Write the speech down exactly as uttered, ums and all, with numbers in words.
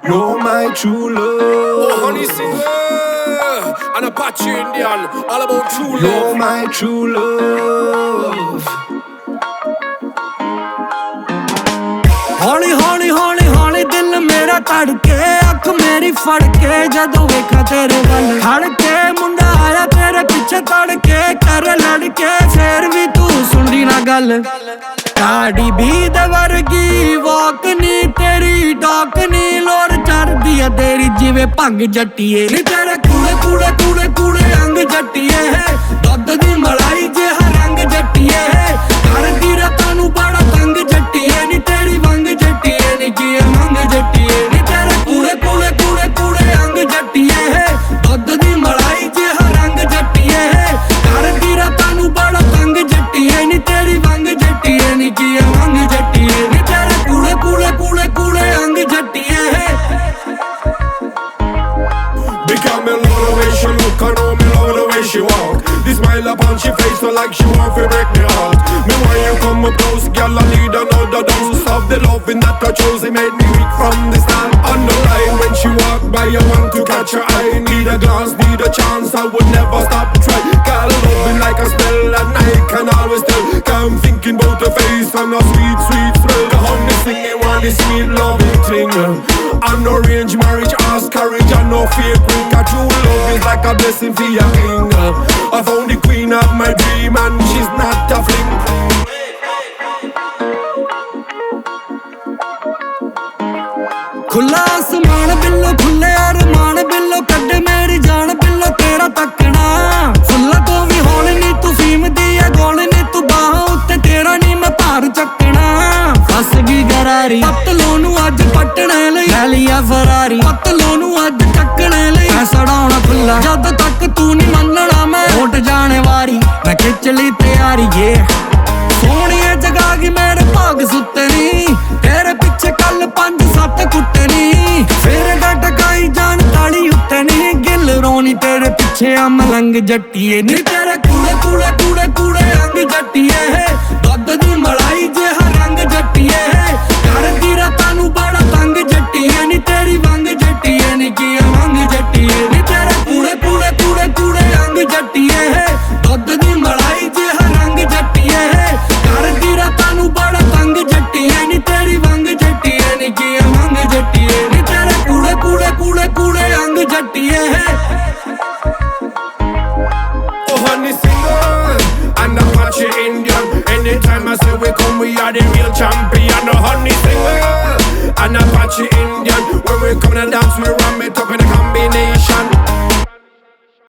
You're my true love. Oh, honey singer, and Apache Indian, all about true love. You're my true love. ਹੌਲੀ ਹੌਲੀ ਹੌਲੀ ਹੌਲੀ ਦਿਲ ਮੇਰਾ ਧੜਕੇ, ਅੱਖ ਮੇਰੀ ਫੜ ਕੇ ਜਦੋਂ ਵੇਖਾਂ ਤੇਰੇ ਵੱਲ ਖੜ ਕੇ, ਮੁੰਡਾ ਆਇਆ ਤੇਰੇ ਪਿੱਛੇ ਤੜਕੇ, ਕਰ ਲੜਕੇ ਫੇਰ ਵੀ ਤੂੰ ਸੁਣਦੀ ਨਾ ਗੱਲ। ਕਾੜੀ ਵੀ ਦੇ ਵਰਗੀ ਵਾਕ ਨੀ ਤੇਰੀ ਡਾਕ ਨੀ, ਲੋਰ ਚੜਦੀ ਆ ਤੇਰੀ ਜਿਵੇਂ ਭੰਗ ਜੱਟੀਏ ਨੀ, ਤੇਰੇ ਕੂੜੇ ਕੂੜੇ ਕੂੜੇ ਕੂੜੇ ਅੰਗ ਜੱਟੀਏ, ਦੁੱਧ ਦੀ ਮਲਾਈ ਜਿਹਾ ਰੰਗ ਜੱਟੀਏ, ਕਰਦੀ ਰਾਤਾਂ ਨੂੰ ਬੜਾ ਤੰਗ ਜੱਟੀਏ ਨੀ, ਤੇਰੀ ਵੰਗ ਜੱਟੀਏ ਨੀ ਕੀ ਮੰਗ ਜੱਟੀਏ ਨੀ, ਤੇਰੇ ਕੂੜੇ ਕੂੜੇ ਕੂੜੇ ਕੂੜੇ ਅੰਗ ਜੱਟੀਏ, ਦੁੱਧ ਦੀ ਮਲਾਈ ਜਿਹਾ ਰੰਗ ਜੱਟੀਏ, ਕਰਦੀ ਰਾਤਾਂ ਨੂੰ ਬੜਾ ਤੰਗ ਜੱਟੀਏ ਨੀ, ਤੇਰੀ ਵੰਗ ਜੱਟੀਏ ਨੀ ਕੀ ਮੰਗ ਜੱਟੀਏ ਨੀ, ਤੇਰੇ ਕੂੜੇ ਕੂੜੇ ਕੂੜੇ ਕੂੜੇ ਅੰਗ ਜੱਟੀਏ। Because me love the way she look, I know me love the way she walk. The smile upon she face, so like she want to break me heart. Me when you come up close, girl, I need another dose of the loving that I chose. It made me weak from the start. On the line when she walk by, I want to catch her eye. Need a glance, need a chance, I would never stop to try. Girl, loving like a spell, and I can always tell. I'm thinking about her face and a sweet, sweet smell. The honey singing one is sweet loving thing. And no arranged marriage, ask courage and no fake ring. A true love is like a blessing for your king. I found the queen of my dream and she's not a fling. ਖੁੱਲਾ ਅਸਮਾਨ ਬਿੱਲੋ ਖੁੱਲੇ ਅਰਮਾਨ ਬਿੱਲੋ, ਕੱਢੇ ਮੇਰੀ ਜਾਨ ਬਿੱਲੋ ਤੇਰਾ ਤੱਕਣਾ, ਫੁੱਲਾਂ ਤੋਂ ਵੀ ਹੌਲੀ ਨੀ ਤੂੰ ਫੀਮ ਦੀ ਐ ਗੋਲ ਨੀ, ਤੂੰ ਬਾਹਾਂ ਉੱਤੇ ਤੇਰਾ ਨੀ ਮੈਂ ਭਾਰ ਚੱਕਣਾ, ਫਸ ਗਈ ਗਰਾਰੀ ਪਤਲੋ ਨੂੰ ਅੱਜ ਪੱਟਣੇ ਲਈ, ਲੈ ਲਿਆ ਫਰਾਰੀ ਪਤਲੋ ਨੂੰ ਅੱਜ ਚੱਕਣੇ ਲਈ, ਮੈਂ ਸੜਾਉਣਾ ਖੁੱਲਾ ਜਦ ਤੱਕ ਤੂੰ ਨੀ ਮੰਨਣਾ, ਮੈਂ ਉੱਠ ਜਾਣੇ ਵਾਰੀ ਮੈਂ ਖਿੱਚ ਲਈ ਤਿਆਰੀ ਏ, ਸੋਹਣੀਏ ਜਗਾ ਗਈ ਮੇਰੇ ਭਾਗ ਸੁੱਤੇ ਨੀ, ਤੇਰੇ ਪਿੱਛੇ ਕੱਲ ਪੰਜ ਸੱਤ ਕੁੱਟੇ ਨੀ, ਫੇਰ ਟਕਾਈ ਜਾਨ ਤਾਲੀ ਉੱਤੇ ਨੀ, ਗਿੱਲ ਰੋਣੀ ਤੇਰੇ ਪਿੱਛੇ ਆ ਮਲੰਗ ਜੱਟੀਏ ਨੀ, ਤੇਰੇ ਕੂੜੇ ਕੂੜੇ ਕੂੜੇ ਕੂੜੇ ਅੰਗ ਜੱਟੀਏ, ਦੁੱਧ ਦੀ ਮਲਾਈ ਜਿਹਾ ਰੰਗ ਜੱਟੀਏ, ਕਰਦੀ ਰਾਤਾਂ ਨੂੰ ਬੜਾ ਤੰਗ ਜੱਟੀਏ ਨੀ, ਤੇਰੀ ਵੰਗ ਜੱਟੀਏ ਨੀ ਕੀ ਮੰਗ ਜੱਟੀਏ ਨੀ, ਤੇਰੇ ਕੂੜੇ ਕੂੜੇ ਕੂੜੇ ਕੂੜੇ ਅੰਗ ਜੱਟੀਏ, ਦੁੱਧ ਦੀ ਮਲਾਈ ਜਿਹਾ ਰੰਗ ਜੱਟੀਏ, ਕਰਦੀ ਰਾਤਾਂ ਨੂੰ ਬੜਾ ਤੰਗ ਜੱਟੀਏ ਨੀ, ਤੇਰੀ ਵੰਗ ਜੱਟੀਏ ਨੀ ਕੀ ਮੰਗ ਜੱਟੀਏ ਨੀ, ਤੇਰੇ ਕੂੜੇ ਕੂੜੇ ਕੂੜੇ ਕੂੜੇ ਅੰਗ ਜੱਟੀਏ। Oh honey singer, and Apache Indian. Anytime I say we come, we are the real champion. Oh honey singer, and Apache Indian. When we come and dance, we run it up.